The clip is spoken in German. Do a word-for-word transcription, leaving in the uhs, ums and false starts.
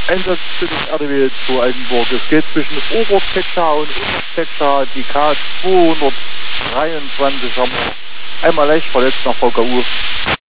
Einsatz für den R D W zwei Altenburg. Es geht zwischen Oberpetscha und Unterpetscha. Die K zweihundertdreiundzwanzig haben wir einmal leicht verletzt nach V K U.